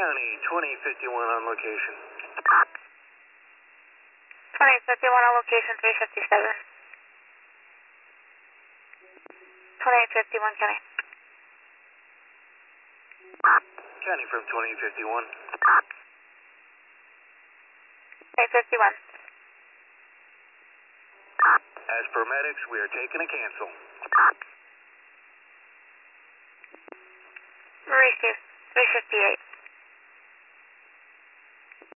County 2051 on location. 2051 on location 357. 2851 County. County from 2051. 851. As per medics, we are taking a cancel. Receive 358.